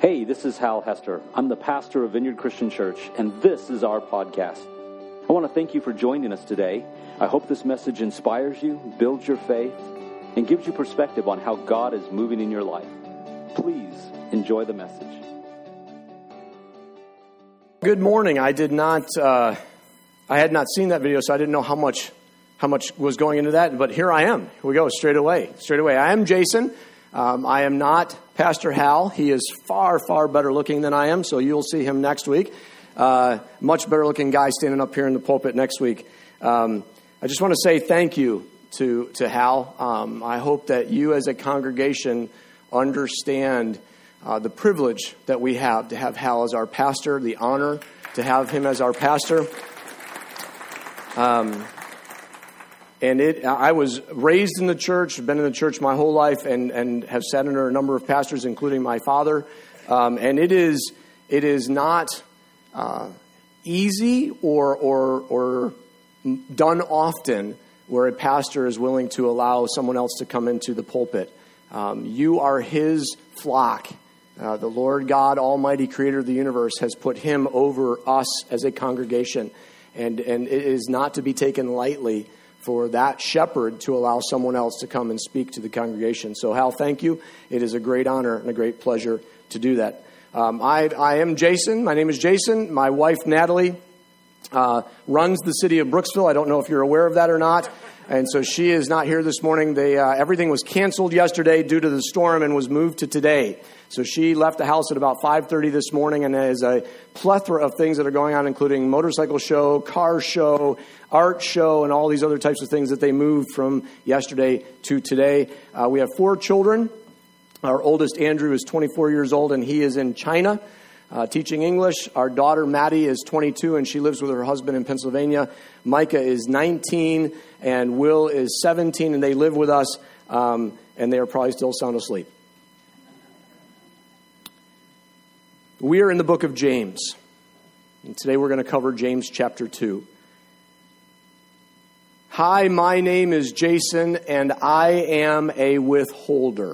Hey, this is Hal Hester. I'm the pastor of Vineyard Christian Church, and this is our podcast. I want to thank you for joining us today. I hope this message inspires you, builds your faith, and gives you perspective on how God is moving in your life. Please enjoy the message. Good morning. I had not seen that video, so I didn't know how much was going into that. But here I am. Here we go. Straight away. I am Jason. I am not Pastor Hal. He is far, far better looking than I am, so you'll see him next week. Much better looking guy standing up here in the pulpit next week. I just want to say thank you to Hal. I hope that you as a congregation understand the privilege that we have to have Hal as our pastor, the honor to have him as our pastor. I was raised in the church, been in the church my whole life, and have sat under a number of pastors, including my father. And it is not easy or done often where a pastor is willing to allow someone else to come into the pulpit. You are his flock. The Lord God, Almighty Creator of the universe, has put him over us as a congregation. And it is not to be taken lightly for that shepherd to allow someone else to come and speak to the congregation. So, Hal, thank you. It is a great honor and a great pleasure to do that. I am Jason. My name is Jason. My wife, Natalie, runs the city of Brooksville. I don't know if you're aware of that or not. And so she is not here this morning. Everything was canceled yesterday due to the storm and was moved to today. So she left the house at about 5:30 this morning, and there's a plethora of things that are going on, including motorcycle show, car show, art show, and all these other types of things that they moved from yesterday to today. We have 4 children. Our oldest, Andrew, is 24 years old, and he is in China teaching English. Our daughter, Maddie, is 22, and she lives with her husband in Pennsylvania. Micah is 19, and Will is 17, and they live with us, and they are probably still sound asleep. We are in the book of James, and today we're going to cover James chapter 2. Hi, my name is Jason, and I am a withholder.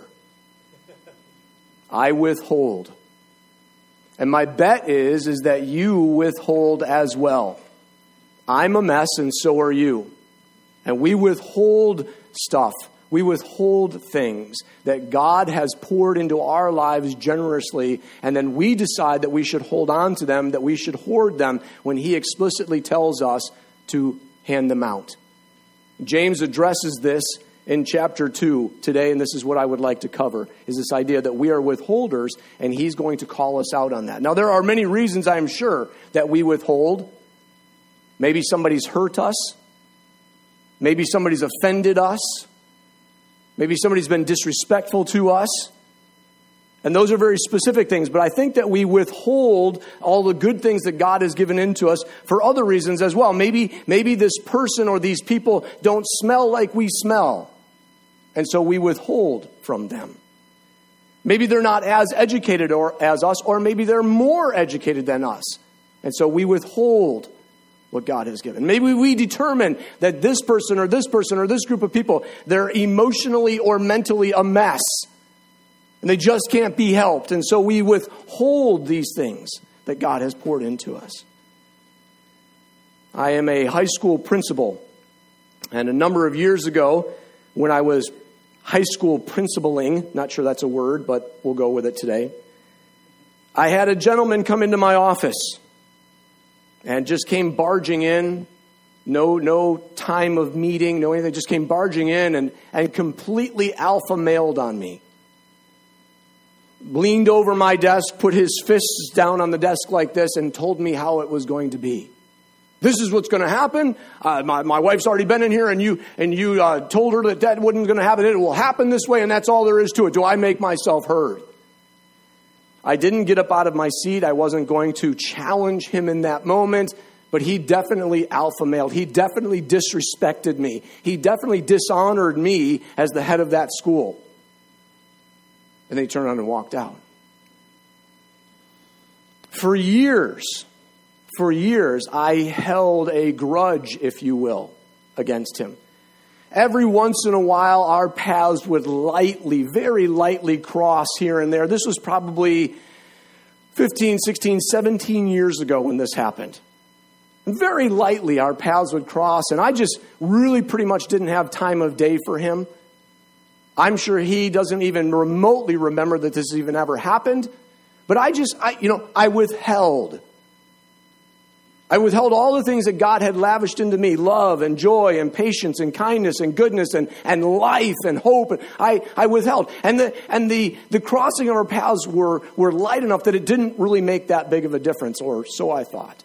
I withhold. And my bet is that you withhold as well. I'm a mess, and so are you. And we withhold stuff. We withhold things that God has poured into our lives generously, and then we decide that we should hold on to them, that we should hoard them, when He explicitly tells us to hand them out. James addresses this in chapter 2 today, and this is what I would like to cover, is this idea that we are withholders, and he's going to call us out on that. Now, there are many reasons, I'm sure, that we withhold. Maybe somebody's hurt us. Maybe somebody's offended us. Maybe somebody's been disrespectful to us. And those are very specific things, but I think that we withhold all the good things that God has given into us for other reasons as well. Maybe this person or these people don't smell like we smell, and so we withhold from them. Maybe they're not as educated as us, or maybe they're more educated than us, and so we withhold what God has given. Maybe we determine that this person or this group of people, they're emotionally or mentally a mess, and they just can't be helped. And so we withhold these things that God has poured into us. I am a high school principal. And a number of years ago, when I was high school principaling, not sure that's a word, but we'll go with it today, I had a gentleman come into my office and just came barging in. No time of meeting, no anything, just came barging in and completely alpha mailed on me. Leaned over my desk, put his fists down on the desk like this, and told me how it was going to be. This is what's going to happen. My wife's already been in here, and you told her that wasn't going to happen. It will happen this way, and that's all there is to it. Do I make myself heard? I didn't get up out of my seat. I wasn't going to challenge him in that moment, but he definitely alpha mailed. He definitely disrespected me. He definitely dishonored me as the head of that school. And they turned around and walked out. For years, I held a grudge, if you will, against him. Every once in a while, our paths would very lightly cross here and there. This was probably 15, 16, 17 years ago when this happened. And very lightly our paths would cross, and I just really pretty much didn't have time of day for him. I'm sure he doesn't even remotely remember that this even ever happened. But I withheld. I withheld all the things that God had lavished into me, love and joy and patience and kindness and goodness and life and hope. I withheld. And the crossing of our paths were light enough that it didn't really make that big of a difference, or so I thought.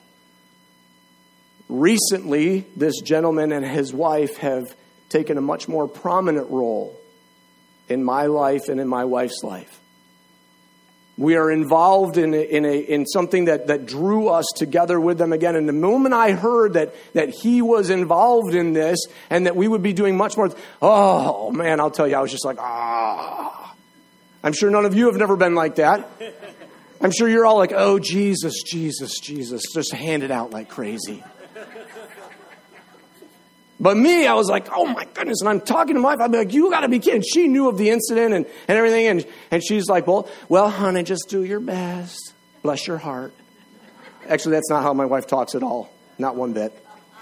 Recently, this gentleman and his wife have taken a much more prominent role in my life and in my wife's life. We are involved in something that drew us together with them again. And the moment I heard that he was involved in this and that we would be doing much more, oh man, I'll tell you, I was just like, ah. I'm sure none of you have never been like that. I'm sure you're all like, oh, Jesus, Jesus, Jesus, just hand it out like crazy. But me, I was like, oh my goodness. And I'm talking to my wife. I'd be like, you got to be kidding. She knew of the incident and everything. And she's like, well, honey, just do your best. Bless your heart. Actually, that's not how my wife talks at all. Not one bit.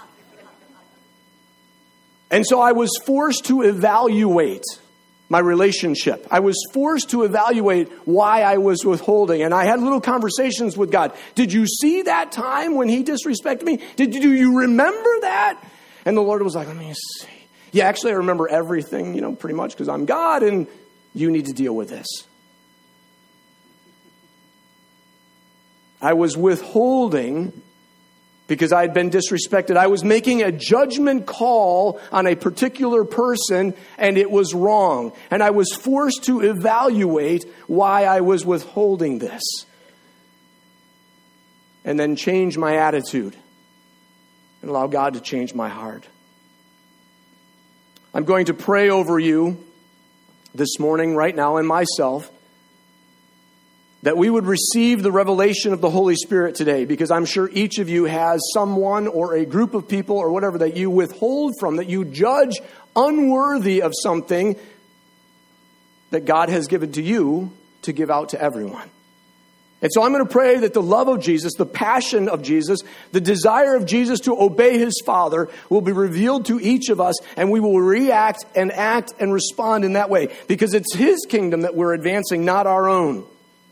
And so I was forced to evaluate my relationship. I was forced to evaluate why I was withholding. And I had little conversations with God. Did you see that time when he disrespected me? Do you remember that? And the Lord was like, let me see. Yeah, actually, I remember everything, pretty much because I'm God and you need to deal with this. I was withholding because I had been disrespected. I was making a judgment call on a particular person and it was wrong. And I was forced to evaluate why I was withholding this. And then change my attitude. And allow God to change my heart. I'm going to pray over you this morning, right now, and myself, that we would receive the revelation of the Holy Spirit today, because I'm sure each of you has someone or a group of people or whatever that you withhold from, that you judge unworthy of something that God has given to you to give out to everyone. And so I'm going to pray that the love of Jesus, the passion of Jesus, the desire of Jesus to obey his Father will be revealed to each of us, and we will react and act and respond in that way, because it's his kingdom that we're advancing, not our own.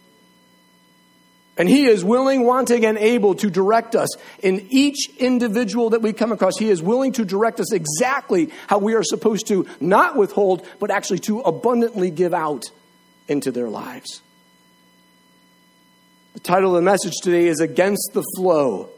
And he is willing, wanting, and able to direct us in each individual that we come across. He is willing to direct us exactly how we are supposed to not withhold, but actually to abundantly give out into their lives. The title of the message today is Against the Flow.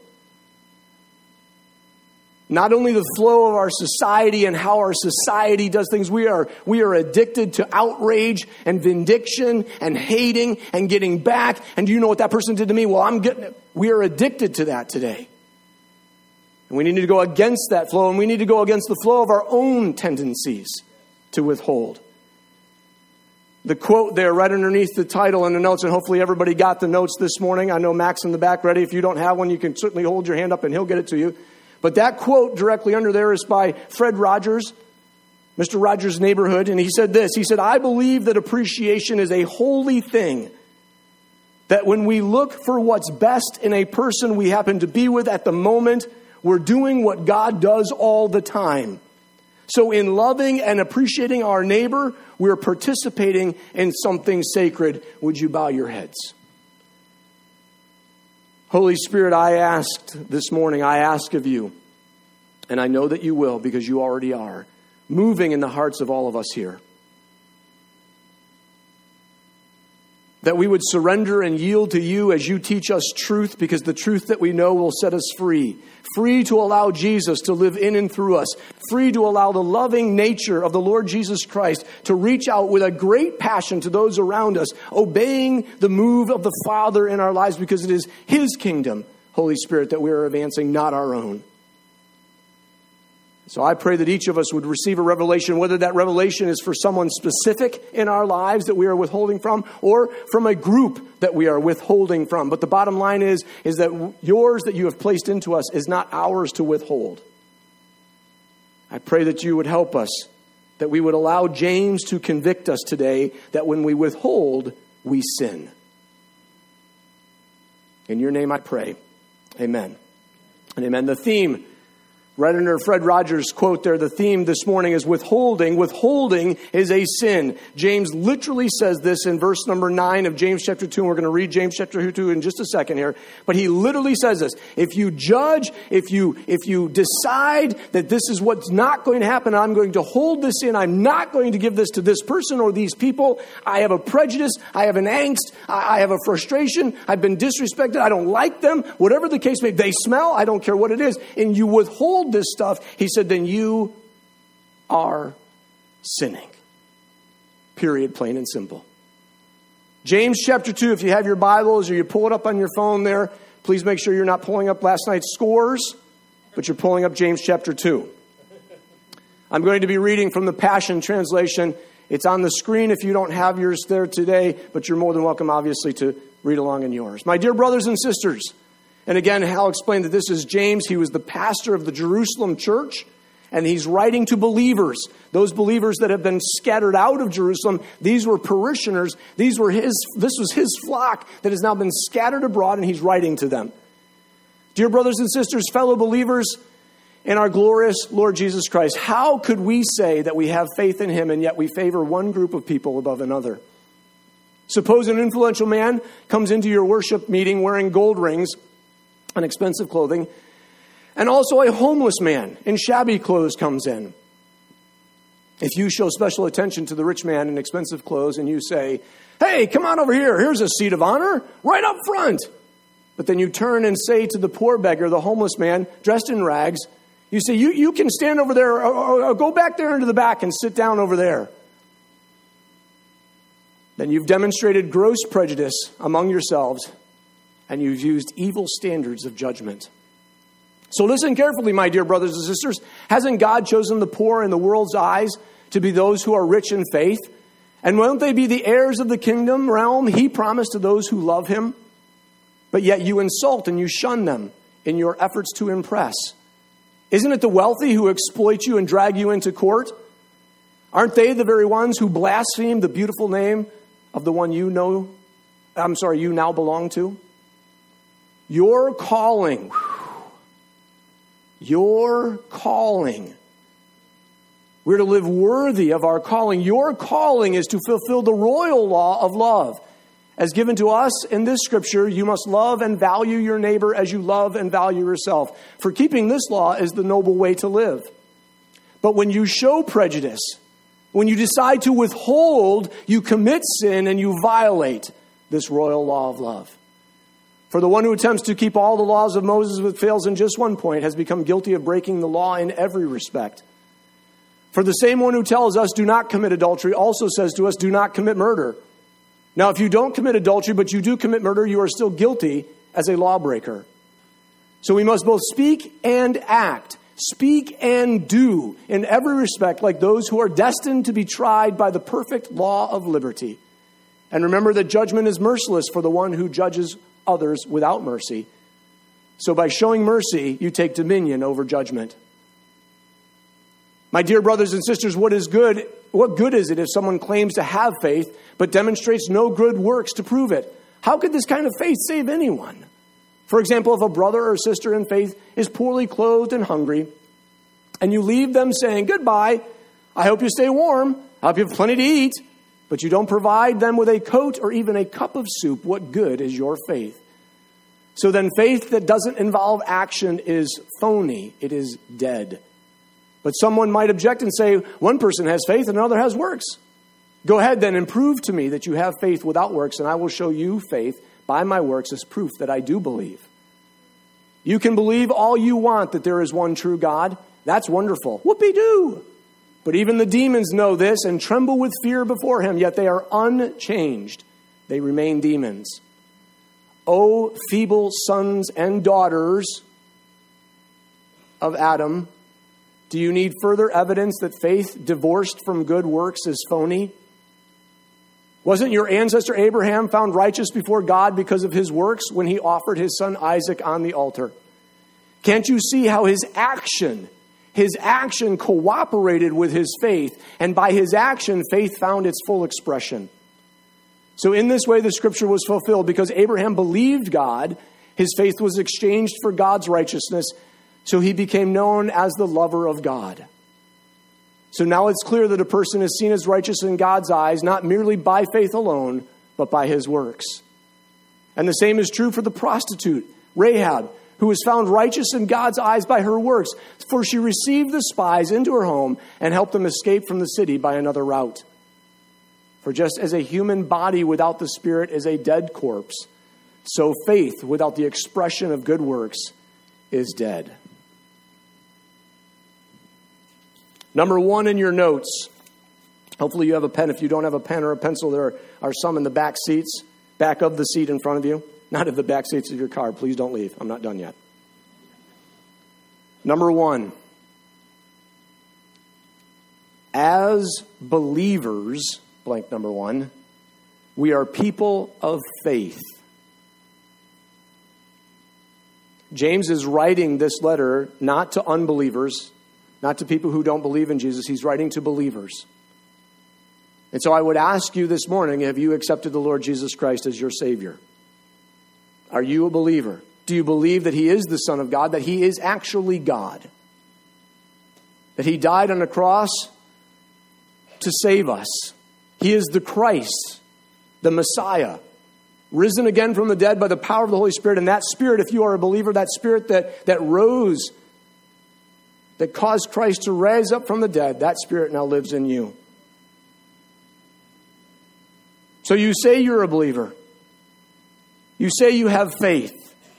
Not only the flow of our society and how our society does things, we are addicted to outrage and vindication and hating and getting back. And do you know what that person did to me? Well, I'm getting it. We are addicted to that today. And we need to go against that flow, and we need to go against the flow of our own tendencies to withhold. The quote there right underneath the title and the notes, and hopefully everybody got the notes this morning. I know Max in the back ready. If you don't have one, you can certainly hold your hand up and he'll get it to you. But that quote directly under there is by Fred Rogers, Mr. Rogers' Neighborhood. And he said this. He said, I believe that appreciation is a holy thing. That when we look for what's best in a person we happen to be with at the moment, we're doing what God does all the time. So in loving and appreciating our neighbor, we're participating in something sacred. Would you bow your heads? Holy Spirit, I ask of you, and I know that you will because you already are, moving in the hearts of all of us here. That we would surrender and yield to you as you teach us truth, because the truth that we know will set us free. Free to allow Jesus to live in and through us. Free to allow the loving nature of the Lord Jesus Christ to reach out with a great passion to those around us, obeying the move of the Father in our lives, because it is his kingdom, Holy Spirit, that we are advancing, not our own. So I pray that each of us would receive a revelation, whether that revelation is for someone specific in our lives that we are withholding from, or from a group that we are withholding from. But the bottom line is that yours that you have placed into us is not ours to withhold. I pray that you would help us, that we would allow James to convict us today that when we withhold, we sin. In your name I pray. Amen. And amen. The theme, right under Fred Rogers' quote there, the theme this morning is withholding. Withholding is a sin. James literally says this in verse number 9 of James chapter 2. And we're going to read James chapter 2 in just a second here. But he literally says this. If you judge, if you decide that this is what's not going to happen, I'm going to hold this in, I'm not going to give this to this person or these people, I have a prejudice, I have an angst, I have a frustration, I've been disrespected, I don't like them, whatever the case may be, they smell, I don't care what it is, and you withhold this stuff, he said, then you are sinning. Period, plain and simple. James chapter 2, if you have your Bibles or you pull it up on your phone there, please make sure you're not pulling up last night's scores, but you're pulling up James chapter 2. I'm going to be reading from the Passion Translation. It's on the screen if you don't have yours there today, but you're more than welcome, obviously, to read along in yours. My dear brothers and sisters, and again, Hal explained that this is James. He was the pastor of the Jerusalem church, and he's writing to believers, those believers that have been scattered out of Jerusalem. These were parishioners. This was his flock that has now been scattered abroad, and he's writing to them. Dear brothers and sisters, fellow believers in our glorious Lord Jesus Christ, how could we say that we have faith in him and yet we favor one group of people above another? Suppose an influential man comes into your worship meeting wearing gold rings and expensive clothing, and also a homeless man in shabby clothes comes in. If you show special attention to the rich man in expensive clothes and you say, hey, come on over here, here's a seat of honor, right up front. But then you turn and say to the poor beggar, the homeless man, dressed in rags, you say, you can stand over there, or go back there into the back and sit down over there. Then you've demonstrated gross prejudice among yourselves, and you've used evil standards of judgment. So listen carefully, my dear brothers and sisters. Hasn't God chosen the poor in the world's eyes to be those who are rich in faith? And won't they be the heirs of the kingdom realm he promised to those who love him? But yet you insult and you shun them in your efforts to impress. Isn't it the wealthy who exploit you and drag you into court? Aren't they the very ones who blaspheme the beautiful name of the one you now belong to? Your calling. We're to live worthy of our calling. Your calling is to fulfill the royal law of love. As given to us in this scripture, you must love and value your neighbor as you love and value yourself. For keeping this law is the noble way to live. But when you show prejudice, when you decide to withhold, you commit sin and you violate this royal law of love. For the one who attempts to keep all the laws of Moses but fails in just one point has become guilty of breaking the law in every respect. For the same one who tells us do not commit adultery also says to us do not commit murder. Now, if you don't commit adultery but you do commit murder, you are still guilty as a lawbreaker. So we must both speak and act, speak and do in every respect like those who are destined to be tried by the perfect law of liberty. And remember that judgment is merciless for the one who judges others without mercy. So by showing mercy, you take dominion over judgment. My dear brothers and sisters, what good is it if someone claims to have faith but demonstrates no good works to prove it? How could this kind of faith save anyone? For example, if a brother or sister in faith is poorly clothed and hungry, and you leave them saying, goodbye, I hope you stay warm, I hope you have plenty to eat, but you don't provide them with a coat or even a cup of soup, what good is your faith? So then faith that doesn't involve action is phony. It is dead. But someone might object and say, one person has faith and another has works. Go ahead then and prove to me that you have faith without works, and I will show you faith by my works as proof that I do believe. You can believe all you want that there is one true God. That's wonderful. Whoopee-doo. But even the demons know this and tremble with fear before him, yet they are unchanged. They remain demons. O feeble sons and daughters of Adam, do you need further evidence that faith divorced from good works is phony? Wasn't your ancestor Abraham found righteous before God because of his works when he offered his son Isaac on the altar? Can't you see how his action cooperated with his faith, and by his action, faith found its full expression? So in this way, the scripture was fulfilled because Abraham believed God, His faith was exchanged for God's righteousness, so he became known as the lover of God. So now it's clear that a person is seen as righteous in God's eyes, not merely by faith alone, but by his works. And the same is true for the prostitute, Rahab, who was found righteous in God's eyes by her works, for she received the spies into her home and helped them escape from the city by another route. For just as a human body without the Spirit is a dead corpse, so faith without the expression of good works is dead. Number 1 in your notes. Hopefully you have a pen. If you don't have a pen or a pencil, there are some in the back seats, back of the seat in front of you. Not of the back seats of your car. Please don't leave. I'm not done yet. Number 1. As believers, blank number 1, we are people of faith. James is writing this letter not to unbelievers, not to people who don't believe in Jesus. He's writing to believers. And so I would ask you this morning, have you accepted the Lord Jesus Christ as your Savior? Are you a believer? Do you believe that He is the Son of God, that He is actually God? That He died on the cross to save us? He is the Christ, the Messiah, risen again from the dead by the power of the Holy Spirit. And that Spirit, if you are a believer, that Spirit that rose, that caused Christ to rise up from the dead, that Spirit now lives in you. So you say you're a believer. You say you have faith.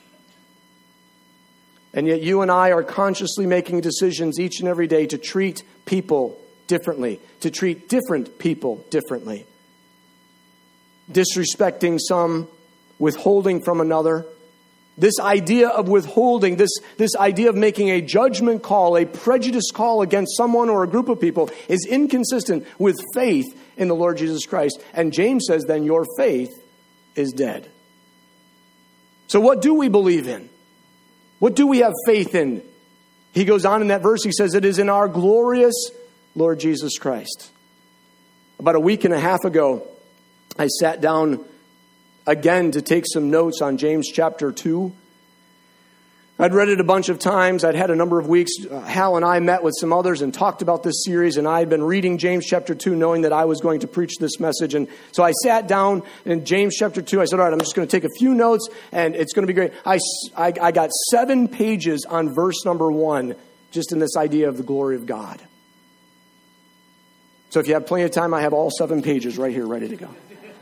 And yet you and I are consciously making decisions each and every day to treat people differently, to treat different people differently. Disrespecting some, withholding from another. This idea of withholding, this idea of making a judgment call, a prejudice call against someone or a group of people is inconsistent with faith in the Lord Jesus Christ. And James says, then your faith is dead. So what do we believe in? What do we have faith in? He goes on in that verse, he says, it is in our glorious Lord Jesus Christ. About a week and a half ago, I sat down again to take some notes on James chapter 2. I'd read it a bunch of times. I'd had a number of weeks. Hal and I met with some others and talked about this series, and I had been reading James chapter 2 knowing that I was going to preach this message. And so I sat down in James chapter 2. I said, all right, I'm just going to take a few notes, and it's going to be great. I got 7 pages on verse number 1, just in this idea of the glory of God. So if you have plenty of time, I have all 7 pages right here ready to go.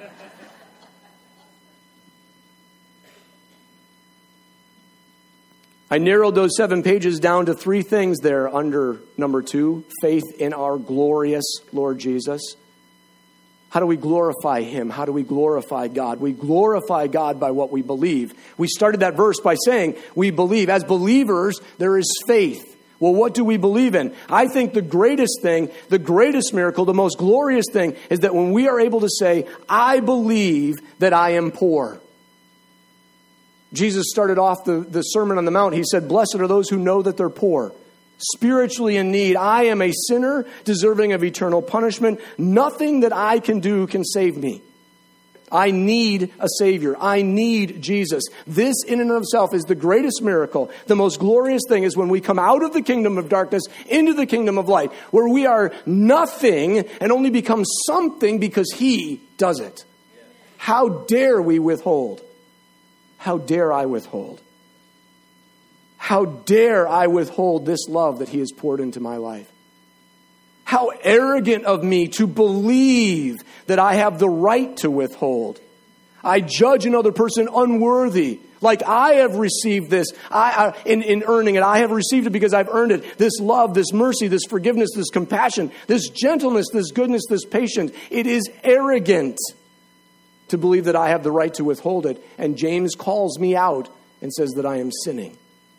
I narrowed those 7 pages down to 3 things there under number 2, faith in our glorious Lord Jesus. How do we glorify Him? How do we glorify God? We glorify God by what we believe. We started that verse by saying we believe. As believers, there is faith. Well, what do we believe in? I think the greatest thing, the greatest miracle, the most glorious thing is that when we are able to say, I believe that I am poor. Jesus started off the Sermon on the Mount. He said, blessed are those who know that they're poor, spiritually in need. I am a sinner deserving of eternal punishment. Nothing that I can do can save me. I need a Savior. I need Jesus. This in and of itself is the greatest miracle. The most glorious thing is when we come out of the kingdom of darkness into the kingdom of light, where we are nothing and only become something because He does it. How dare we withhold? How dare I withhold? How dare I withhold this love that He has poured into my life? How arrogant of me to believe that I have the right to withhold. I judge another person unworthy, like I have received this in earning it. I have received it because I've earned it. This love, this mercy, this forgiveness, this compassion, this gentleness, this goodness, this patience. It is arrogant to believe that I have the right to withhold it. And James calls me out and says that I am sinning.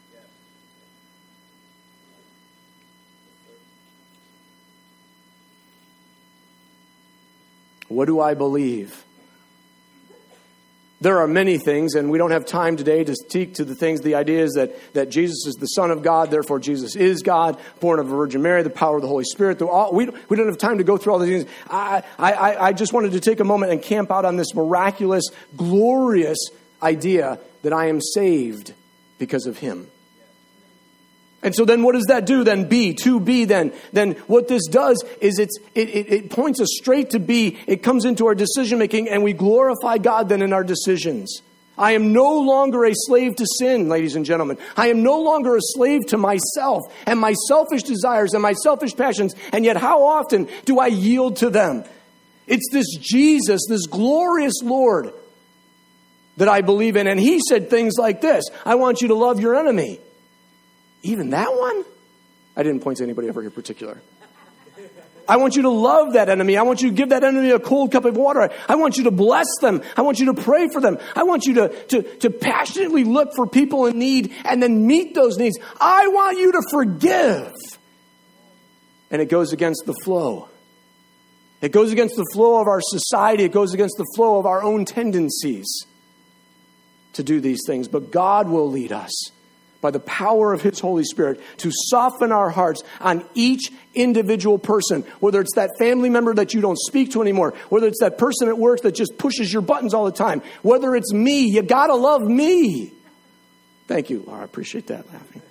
What do I believe? There are many things, and we don't have time today to speak to the things. The idea is that Jesus is the Son of God, therefore Jesus is God, born of a Virgin Mary, the power of the Holy Spirit. We don't have time to go through all these things. I just wanted to take a moment and camp out on this miraculous, glorious idea that I am saved because of him. And so then what does that do? Then B, 2B then what this does is it points us straight to B. It comes into our decision making and we glorify God then in our decisions. I am no longer a slave to sin, ladies and gentlemen. I am no longer a slave to myself and my selfish desires and my selfish passions. And yet how often do I yield to them? It's this Jesus, this glorious Lord that I believe in. And he said things like this: I want you to love your enemy. Even that one? I didn't point to anybody over here in particular. I want you to love that enemy. I want you to give that enemy a cold cup of water. I want you to bless them. I want you to pray for them. I want you to passionately look for people in need and then meet those needs. I want you to forgive. And it goes against the flow. It goes against the flow of our society. It goes against the flow of our own tendencies to do these things. But God will lead us by the power of his Holy Spirit to soften our hearts on each individual person, whether it's that family member that you don't speak to anymore, whether it's that person at work that just pushes your buttons all the time, whether it's me. You gotta love me. Thank you, Laura. I appreciate that laughing.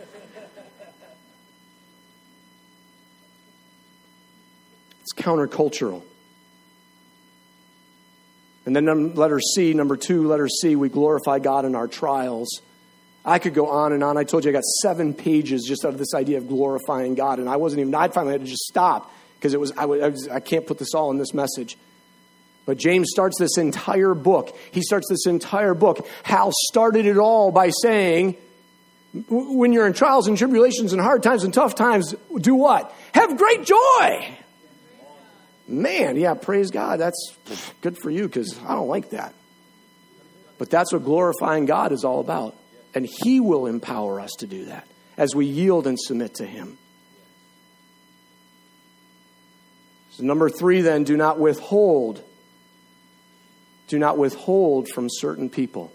It's countercultural. And then letter C, number 2, letter C, we glorify God in our trials. I could go on and on. I told you I got 7 pages just out of this idea of glorifying God. And I finally had to just stop because I can't put this all in this message. But James starts this entire book. Hal started it all by saying, when you're in trials and tribulations and hard times and tough times, do what? Have great joy. Man, yeah, praise God. That's good for you because I don't like that. But that's what glorifying God is all about. And he will empower us to do that as we yield and submit to him. So number 3 then, do not withhold. Do not withhold from certain people.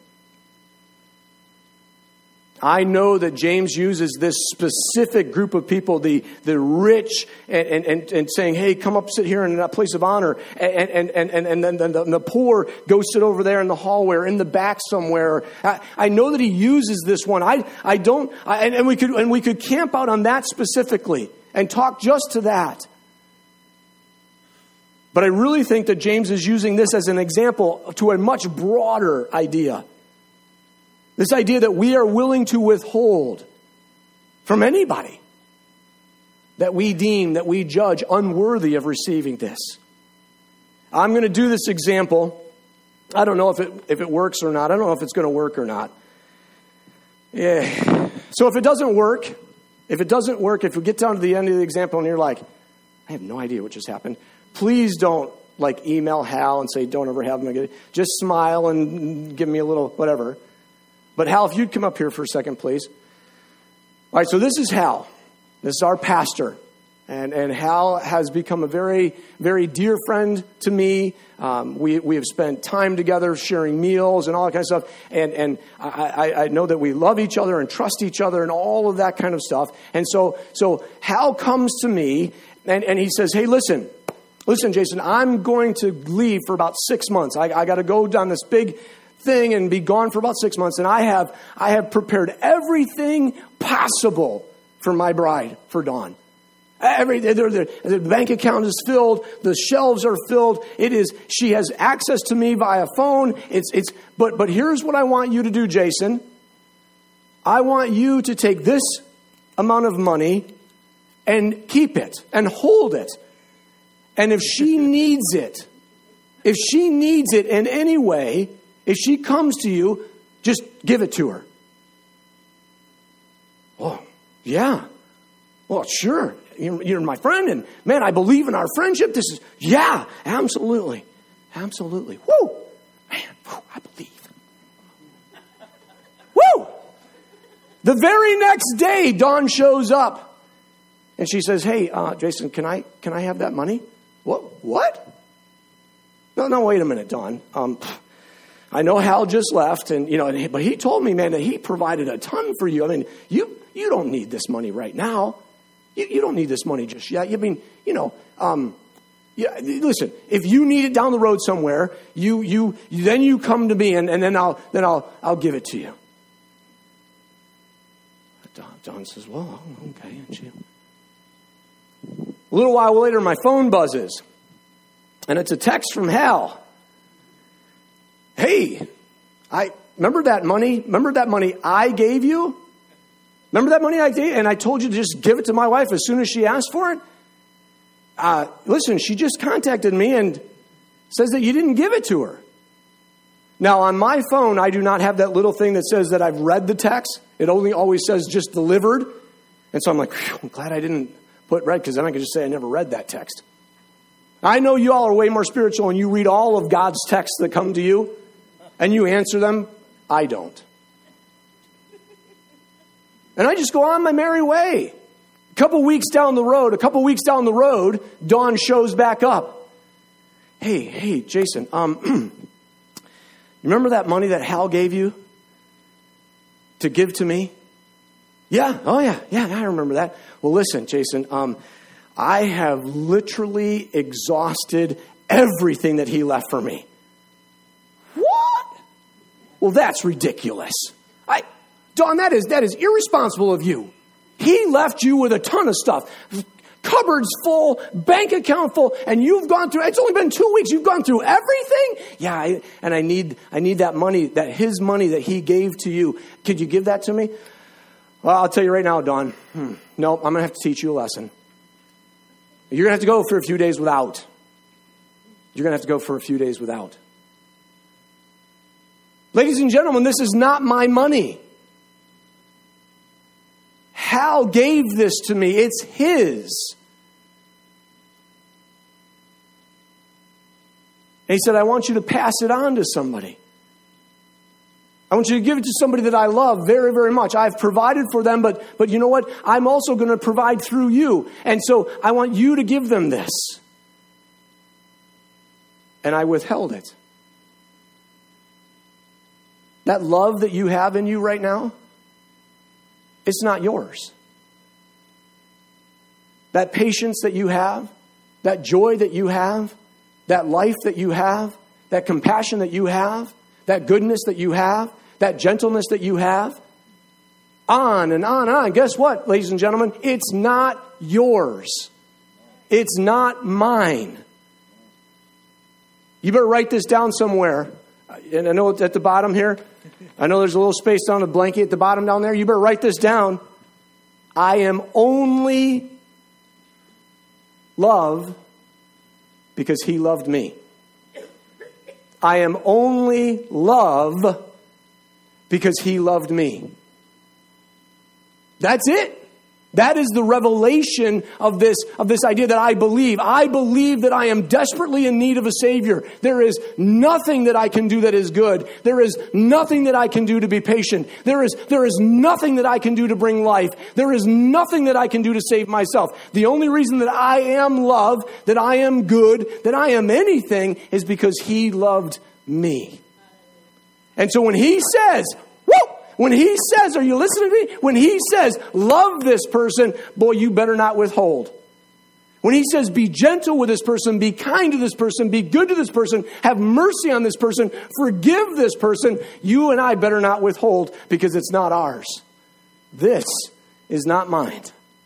I know that James uses this specific group of people, the rich, and saying, hey, come up, sit here in that place of honor. And then the poor, go sit over there in the hallway or in the back somewhere. I know that he uses this one. And we could camp out on that specifically and talk just to that. But I really think that James is using this as an example to a much broader idea. This idea that we are willing to withhold from anybody that we deem, that we judge unworthy of receiving this. I'm going to do this example. I don't know if it works or not. I don't know if it's going to work or not. Yeah. So if it doesn't work, if we get down to the end of the example and you're like, I have no idea what just happened, please don't email Hal and say, don't ever have him again. Just smile and give me a little whatever. But Hal, if you'd come up here for a second, please. All right, so this is Hal. This is our pastor. And Hal has become a very, very dear friend to me. We have spent time together sharing meals and all that kind of stuff. And I know that we love each other and trust each other and all of that kind of stuff. And so Hal comes to me and he says, hey, listen, Jason, I'm going to leave for about 6 months. I got to go down this big thing and be gone for about 6 months. And I have prepared everything possible for my bride, for Dawn. The bank account is filled. The shelves are filled. She has access to me via phone. But here's what I want you to do, Jason. I want you to take this amount of money and keep it and hold it. And if she needs it in any way, if she comes to you, just give it to her. Oh, yeah. Well, sure. You're my friend, and man, I believe in our friendship. Yeah, absolutely. Absolutely. Woo! Man, I believe. Woo! The very next day, Dawn shows up, and she says, hey, Jason, can I have that money? What? No, wait a minute, Dawn. I know Hal just left, but he told me, man, that he provided a ton for you. I mean, you don't need this money right now. You don't need this money just yet. I mean, Yeah, listen, if you need it down the road somewhere, then you come to me and then I'll give it to you. Dawn says, well, okay. A little while later, my phone buzzes, and it's a text from Hal. Hey, remember that money? Remember that money I gave you? Remember that money I gave? And I told you to just give it to my wife as soon as she asked for it? Listen, she just contacted me and says that you didn't give it to her. Now, on my phone, I do not have that little thing that says that I've read the text. It only always says just delivered. And so I'm like, I'm glad I didn't put read, because then I could just say I never read that text. I know you all are way more spiritual and you read all of God's texts that come to you and you answer them. I don't. And I just go on my merry way. A couple weeks down the road, Dawn shows back up. Hey, Jason, remember that money that Hal gave you to give to me? Yeah, oh yeah, I remember that. Well, listen, Jason, I have literally exhausted everything that he left for me. What? Well, that's ridiculous. Dawn, that is irresponsible of you. He left you with a ton of stuff. Cupboards full, bank account full, and you've gone through, it's only been 2 weeks, you've gone through everything? Yeah, and I need that money, his money that he gave to you. Could you give that to me? Well, I'll tell you right now, Dawn. No, I'm going to have to teach you a lesson. You're going to have to go for a few days without. Ladies and gentlemen, this is not my money. Hal gave this to me. It's his. And he said, I want you to pass it on to somebody. I want you to give it to somebody that I love very, very much. I've provided for them, but you know what? I'm also going to provide through you. And so I want you to give them this. And I withheld it. That love that you have in you right now, it's not yours. That patience that you have, that joy that you have, that life that you have, that compassion that you have, that goodness that you have, that gentleness that you have, on and on and on. Guess what, ladies and gentlemen? It's not yours. It's not mine. You better write this down somewhere. And I know it's at the bottom here. I know there's a little space on the blanket at the bottom down there. You better write this down. I am only love because he loved me. I am only love because he loved me. That's it. That is the revelation of this idea that I believe. I believe that I am desperately in need of a Savior. There is nothing that I can do that is good. There is nothing that I can do to be patient. There is nothing that I can do to bring life. There is nothing that I can do to save myself. The only reason that I am love, that I am good, that I am anything is because he loved me. And so when he says, are you listening to me? When he says, love this person, boy, you better not withhold. When he says, be gentle with this person, be kind to this person, be good to this person, have mercy on this person, forgive this person, you and I better not withhold because it's not ours. This is not mine.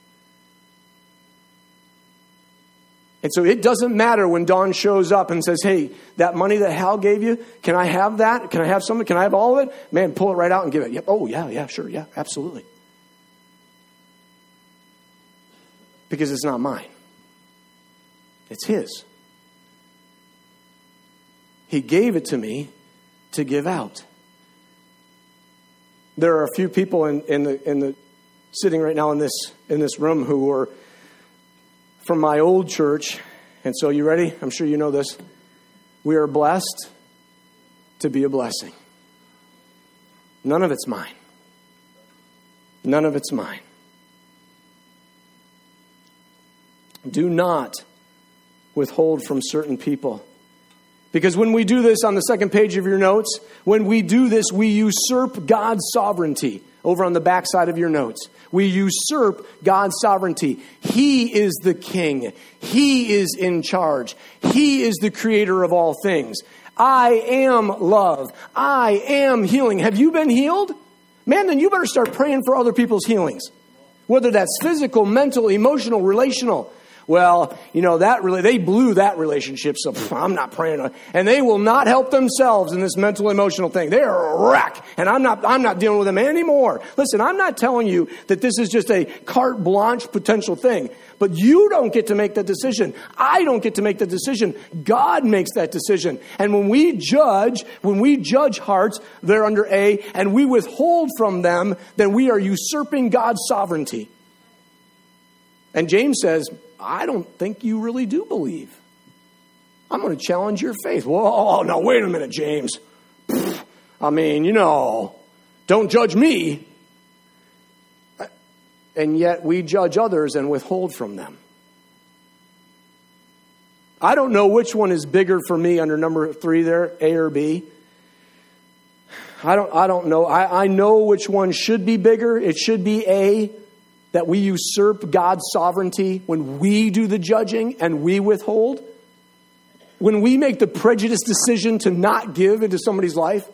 And so it doesn't matter when Dawn shows up and says, hey, that money that Hal gave you, can I have that? Can I have some? Can I have all of it? Man, pull it right out and give it. Yep. Oh, yeah, sure. Yeah, absolutely. Because it's not mine. It's his. He gave it to me to give out. There are a few people in the sitting right now in this room who are from my old church. And so you ready? I'm sure you know this. We are blessed to be a blessing. None of it's mine. None of it's mine. Do not withhold from certain people. Because when we do this on the second page of your notes, when we do this, we usurp God's sovereignty over on the backside of your notes. We usurp God's sovereignty. He is the king. He is in charge. He is the creator of all things. I am love. I am healing. Have you been healed? Man, then you better start praying for other people's healings. Whether that's physical, mental, emotional, relational. Well, they blew that relationship, so I'm not praying. And they will not help themselves in this mental, emotional thing. They are a wreck, and I'm not dealing with them anymore. Listen, I'm not telling you that this is just a carte blanche potential thing, but you don't get to make that decision. I don't get to make the decision. God makes that decision. And when we judge hearts, they're under A, and we withhold from them, then we are usurping God's sovereignty. And James says, I don't think you really do believe. I'm going to challenge your faith. Whoa, no, wait a minute, James. Don't judge me. And yet we judge others and withhold from them. I don't know which one is bigger for me under number 3 there, A or B. I don't know. I know which one should be bigger. It should be A. That we usurp God's sovereignty when we do the judging and we withhold? When we make the prejudiced decision to not give into somebody's life?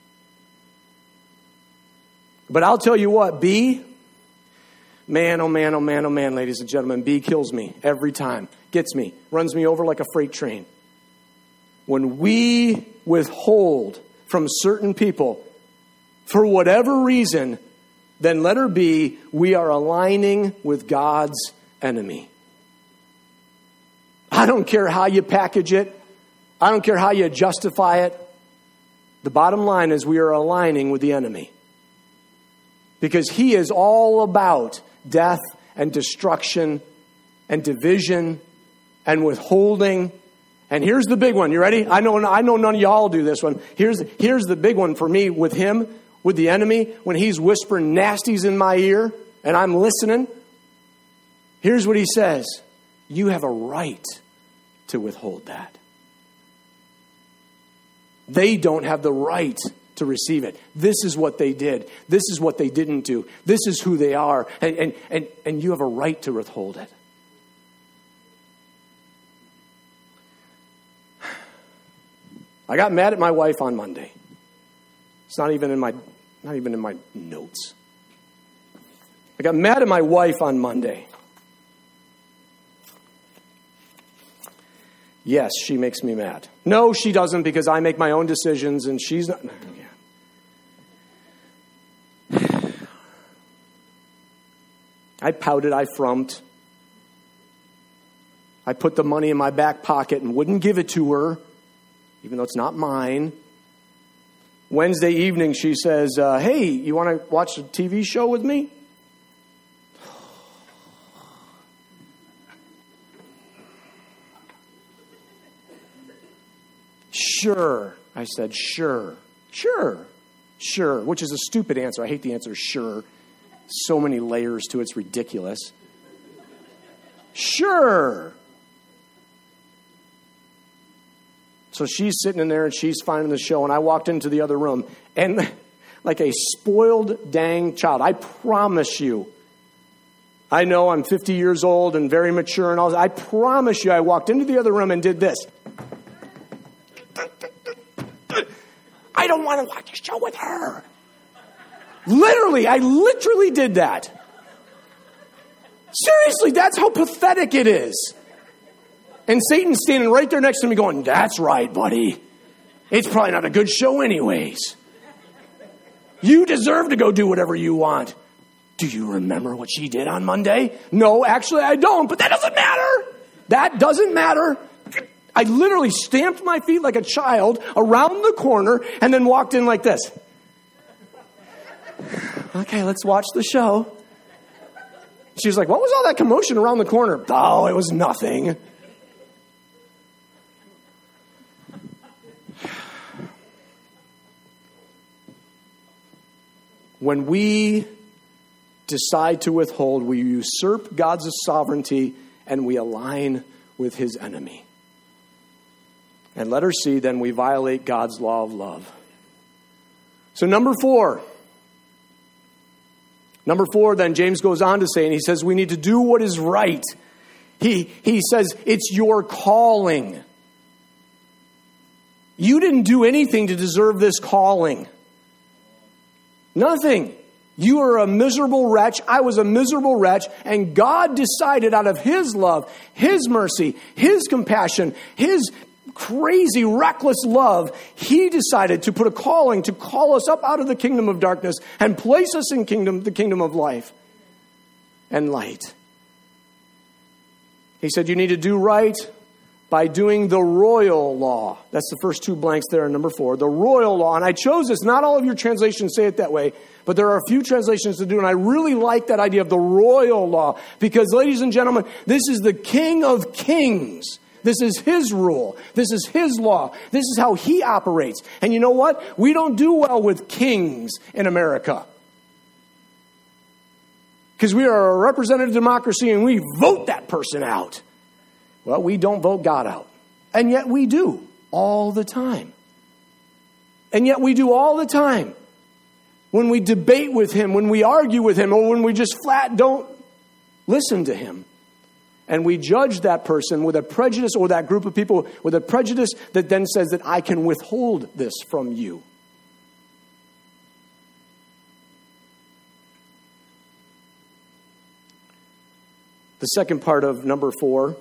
But I'll tell you what, B, man, oh man, oh man, oh man, ladies and gentlemen, B kills me every time. Gets me, runs me over like a freight train. When we withhold from certain people, for whatever reason, then letter B, we are aligning with God's enemy. I don't care how you package it. I don't care how you justify it. The bottom line is we are aligning with the enemy. Because he is all about death and destruction and division and withholding. And here's the big one. You ready? I know none of y'all do this one. Here's the big one for me with him. With the enemy, when he's whispering nasties in my ear and I'm listening, here's what he says. You have a right to withhold that. They don't have the right to receive it. This is what they did. This is what they didn't do. This is who they are. And you have a right to withhold it. I got mad at my wife on Monday. It's not even in my notes. I got mad at my wife on Monday. Yes, she makes me mad. No, she doesn't, because I make my own decisions and she's not. I pouted, I frumped. I put the money in my back pocket and wouldn't give it to her, even though it's not mine. Wednesday evening, she says, hey, you want to watch a TV show with me? Sure. I said, sure, which is a stupid answer. I hate the answer, sure. So many layers to it, it's ridiculous. Sure. So she's sitting in there and she's finding the show, and I walked into the other room, and like a spoiled dang child, I promise you, I know I'm 50 years old and very mature and all that. I promise you I walked into the other room and did this. I don't want to watch a show with her. I literally did that. Seriously, that's how pathetic it is. And Satan's standing right there next to me going, that's right, buddy. It's probably not a good show anyways. You deserve to go do whatever you want. Do you remember what she did on Monday? No, actually I don't, but that doesn't matter. That doesn't matter. I literally stamped my feet like a child around the corner and then walked in like this. Okay, let's watch the show. She was like, what was all that commotion around the corner? Oh, it was nothing. When we decide to withhold, we usurp God's sovereignty and we align with his enemy. And letter C, then we violate God's law of love. So number 4, Number 4, then James goes on to say, and he says we need to do what is right. He says it's your calling. You didn't do anything to deserve this calling. Nothing. You are a miserable wretch. I was a miserable wretch. And God decided out of His love, His mercy, His compassion, His crazy, reckless love, He decided to put a calling to call us up out of the kingdom of darkness and place us in the kingdom of life and light. He said you need to do right by doing the royal law. That's the first 2 blanks there in number 4. The royal law. And I chose this. Not all of your translations say it that way, but there are a few translations to do. And I really like that idea of the royal law. Because, ladies and gentlemen, this is the King of Kings. This is His rule. This is His law. This is how He operates. And you know what? We don't do well with kings in America. Because we are a representative democracy and we vote that person out. Well, we don't vote God out. And yet we do all the time. And yet we do all the time. When we debate with Him, when we argue with Him, or when we just flat don't listen to Him. And we judge that person with a prejudice, or that group of people with a prejudice that then says that I can withhold this from you. The second part of number 4,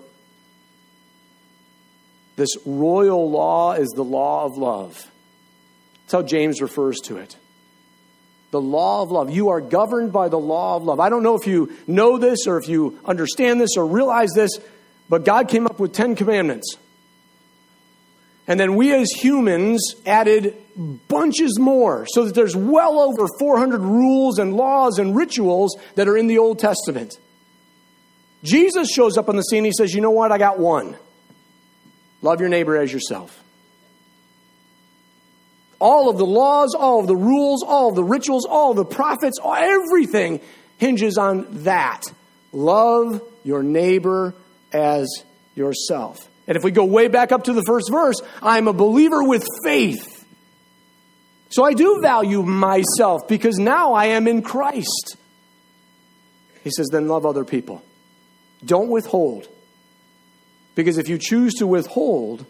this royal law is the law of love. That's how James refers to it. The law of love. You are governed by the law of love. I don't know if you know this or if you understand this or realize this, but God came up with 10 commandments. And then we as humans added bunches more, so that there's well over 400 rules and laws and rituals that are in the Old Testament. Jesus shows up on the scene. He says, you know what? I got one. Love your neighbor as yourself. All of the laws, all of the rules, all of the rituals, all of the prophets, everything hinges on that. Love your neighbor as yourself. And if we go way back up to the first verse, I'm a believer with faith. So I do value myself because now I am in Christ. He says, then love other people. Don't withhold. Because if you choose to withhold,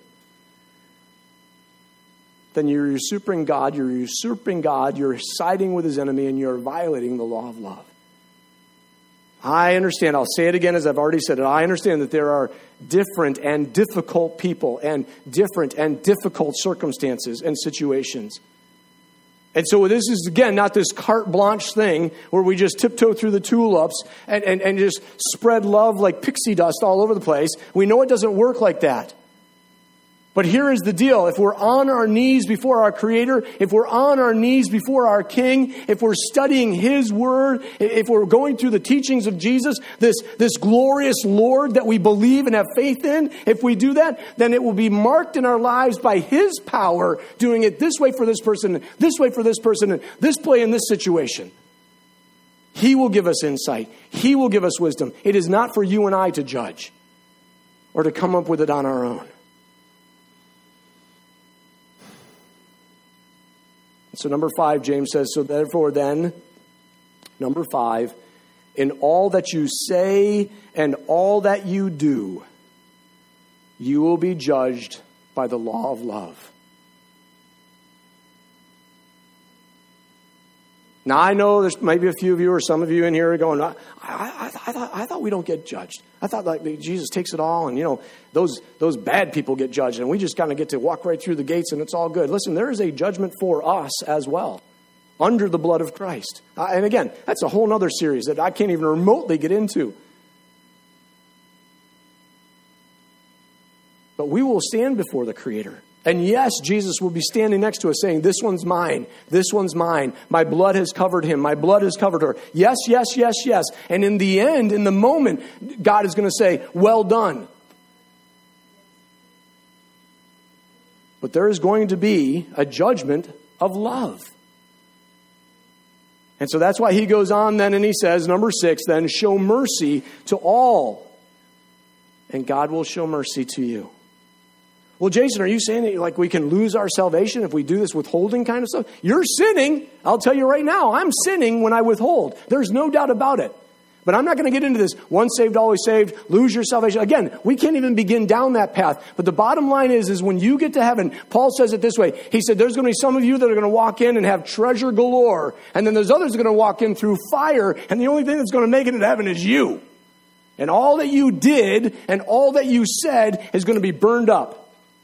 then you're usurping God, you're siding with His enemy, and you're violating the law of love. I understand, I'll say it again as I've already said it, I understand that there are different and difficult people and different and difficult circumstances and situations. And so this is, again, not this carte blanche thing where we just tiptoe through the tulips and just spread love like pixie dust all over the place. We know it doesn't work like that. But here is the deal. If we're on our knees before our Creator, if we're on our knees before our King, if we're studying His Word, if we're going through the teachings of Jesus, this glorious Lord that we believe and have faith in, if we do that, then it will be marked in our lives by His power, doing it this way for this person, this way for this person, and this play in this situation. He will give us insight. He will give us wisdom. It is not for you and I to judge or to come up with it on our own. So number 5, James says, so therefore then, number 5, in all that you say and all that you do, you will be judged by the law of love. Now, I know there's maybe a few of you or some of you in here are going, I thought we don't get judged. I thought like Jesus takes it all and, you know, those bad people get judged and we just kind of get to walk right through the gates and it's all good. Listen, there is a judgment for us as well under the blood of Christ. And again, that's a whole other series that I can't even remotely get into. But we will stand before the Creator. And yes, Jesus will be standing next to us saying, this one's mine. This one's mine. My blood has covered him. My blood has covered her. Yes, yes, yes, yes. And in the end, in the moment, God is going to say, well done. But there is going to be a judgment of love. And so that's why he goes on then and he says, number 6, then show mercy to all. And God will show mercy to you. Well, Jason, are you saying that like we can lose our salvation if we do this withholding kind of stuff? You're sinning. I'll tell you right now, I'm sinning when I withhold. There's no doubt about it. But I'm not going to get into this once saved, always saved, lose your salvation. Again, we can't even begin down that path. But the bottom line is when you get to heaven, Paul says it this way. He said, there's going to be some of you that are going to walk in and have treasure galore. And then there's others that are going to walk in through fire. And the only thing that's going to make it into heaven is you. And all that you did and all that you said is going to be burned up.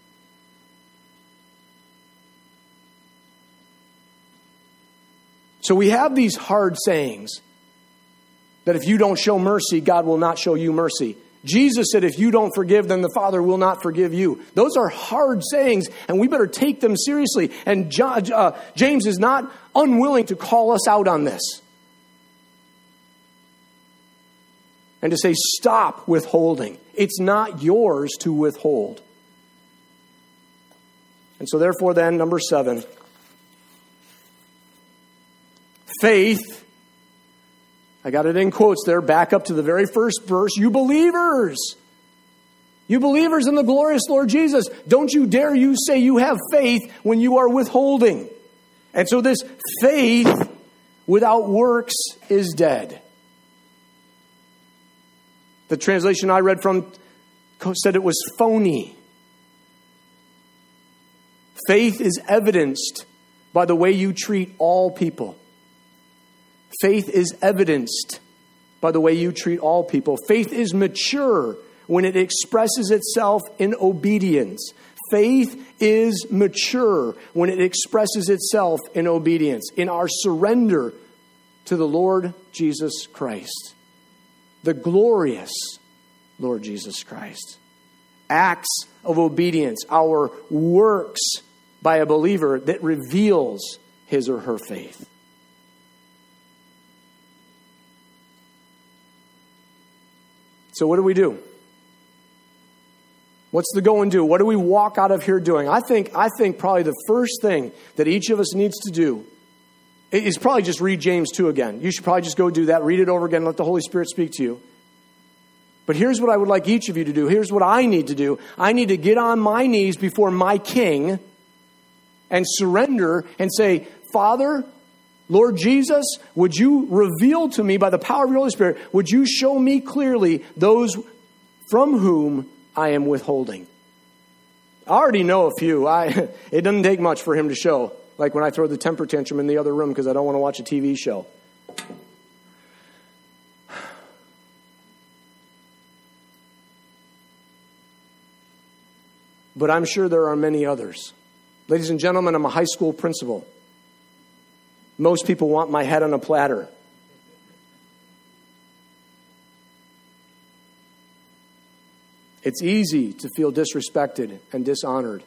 So we have these hard sayings that if you don't show mercy, God will not show you mercy. Jesus said, if you don't forgive, then the Father will not forgive you. Those are hard sayings, and we better take them seriously. And James is not unwilling to call us out on this. And to say, stop withholding. It's not yours to withhold. And so therefore then, number 7, faith. I got it in quotes there, back up to the very first verse. You believers in the glorious Lord Jesus, don't you dare you say you have faith when you are withholding. And so this faith without works is dead. The translation I read from said it was phony. Faith is evidenced by the way you treat all people. Faith is evidenced by the way you treat all people. Faith is mature when it expresses itself in obedience. Faith is mature when it expresses itself in obedience, in our surrender to the Lord Jesus Christ, the glorious Lord Jesus Christ. Acts of obedience, our works by a believer that reveals his or her faith. So what do we do? What's the go and do? What do we walk out of here doing? I think probably the first thing that each of us needs to do is probably just read James 2 again. You should probably just go do that, read it over again, let the Holy Spirit speak to you. But here's what I would like each of you to do. Here's what I need to do. I need to get on my knees before my King and surrender and say, Father, Lord Jesus, would you reveal to me by the power of your Holy Spirit, would you show me clearly those from whom I am withholding? I already know a few. It doesn't take much for him to show. Like when I throw the temper tantrum in the other room because I don't want to watch a TV show. But I'm sure there are many others. Ladies and gentlemen, I'm a high school principal. Most people want my head on a platter. It's easy to feel disrespected and dishonored.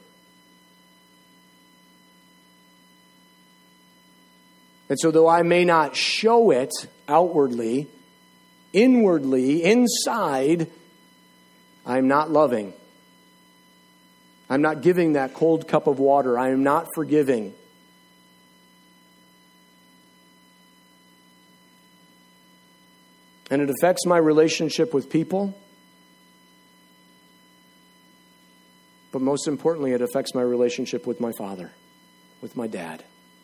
And so though I may not show it outwardly, inwardly, inside, I'm not loving. I'm not giving that cold cup of water. I am not forgiving. And it affects my relationship with people. But most importantly, it affects my relationship with my father, with my dad.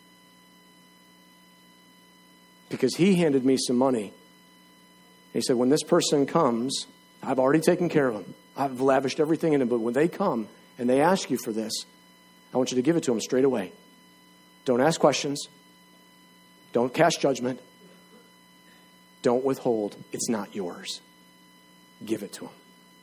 Because he handed me some money. He said, when this person comes, I've already taken care of them. I've lavished everything in them. But when they come and they ask you for this, I want you to give it to them straight away. Don't ask questions. Don't cast judgment. Don't withhold. It's not yours. Give it to them.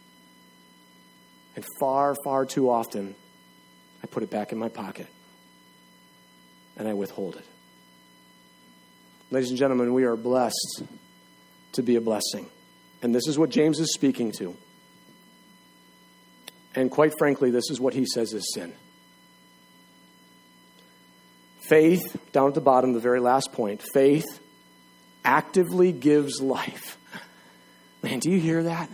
And far, far too often, I put it back in my pocket and I withhold it. Ladies and gentlemen, we are blessed to be a blessing. And this is what James is speaking to. And quite frankly, this is what he says is sin. Faith, down at the bottom, the very last point, faith actively gives life. Man, do you hear that?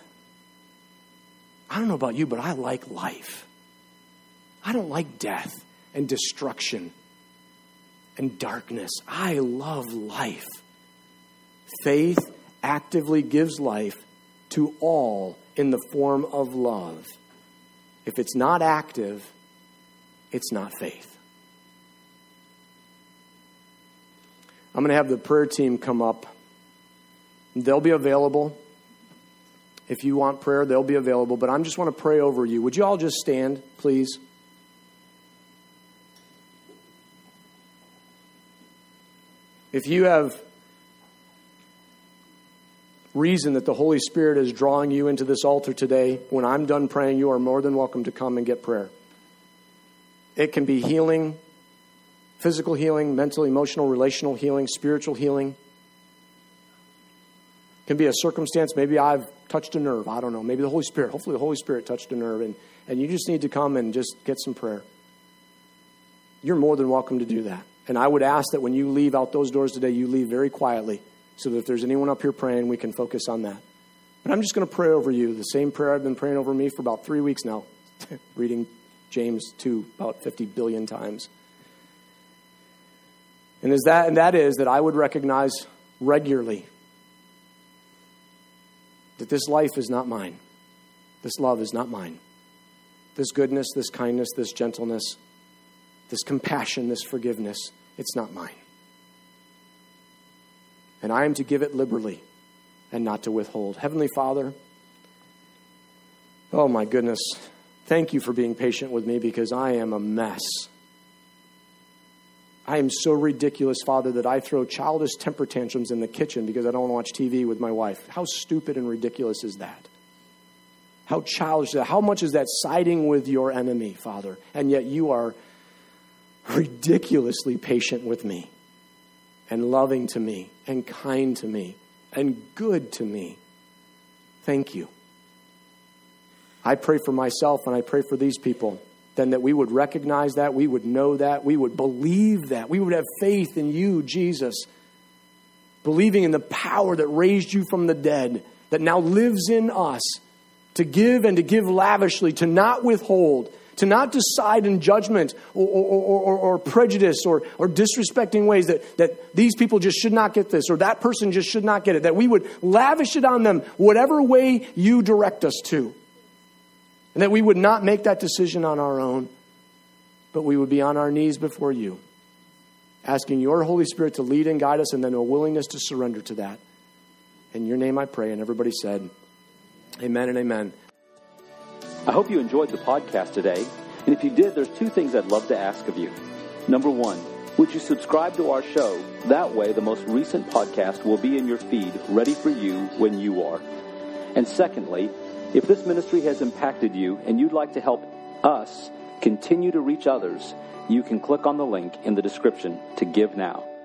I don't know about you, but I like life. I don't like death and destruction and darkness. I love life. Faith actively gives life to all in the form of love. If it's not active, it's not faith. I'm going to have the prayer team come up. They'll be available. If you want prayer, they'll be available. But I just want to pray over you. Would you all just stand, please? If you have reason that the Holy Spirit is drawing you into this altar today, when I'm done praying, you are more than welcome to come and get prayer. It can be healing, physical healing, mental, emotional, relational healing, spiritual healing. It can be a circumstance. Maybe I've touched a nerve. I don't know. Maybe the Holy Spirit. Hopefully the Holy Spirit touched a nerve. And you just need to come and just get some prayer. You're more than welcome to do that. And I would ask that when you leave out those doors today, you leave very quietly so that if there's anyone up here praying, we can focus on that. But I'm just going to pray over you, the same prayer I've been praying over me for about 3 weeks now, reading James 2 about 50 billion times. And that is that I would recognize regularly that this life is not mine. This love is not mine. This goodness, this kindness, this gentleness, this compassion, this forgiveness, it's not mine. And I am to give it liberally and not to withhold. Heavenly Father, oh my goodness, thank you for being patient with me because I am a mess. I am so ridiculous, Father, that I throw childish temper tantrums in the kitchen because I don't want to watch TV with my wife. How stupid and ridiculous is that? How childish is that? How much is that siding with your enemy, Father? And yet you are ridiculously patient with me and loving to me and kind to me and good to me. Thank you. I pray for myself and I pray for these people, then that we would recognize that, we would know that, we would believe that, we would have faith in you, Jesus, believing in the power that raised you from the dead, that now lives in us, to give and to give lavishly, to not withhold, to not decide in judgment or prejudice or disrespecting ways that these people just should not get this or that person just should not get it, that we would lavish it on them whatever way you direct us to. And that we would not make that decision on our own, but we would be on our knees before you, asking your Holy Spirit to lead and guide us and then a willingness to surrender to that. In your name I pray, and everybody said, amen and amen. I hope you enjoyed the podcast today. And if you did, there's 2 things I'd love to ask of you. Number 1, would you subscribe to our show? That way, the most recent podcast will be in your feed, ready for you when you are. And secondly, if this ministry has impacted you and you'd like to help us continue to reach others, you can click on the link in the description to give now.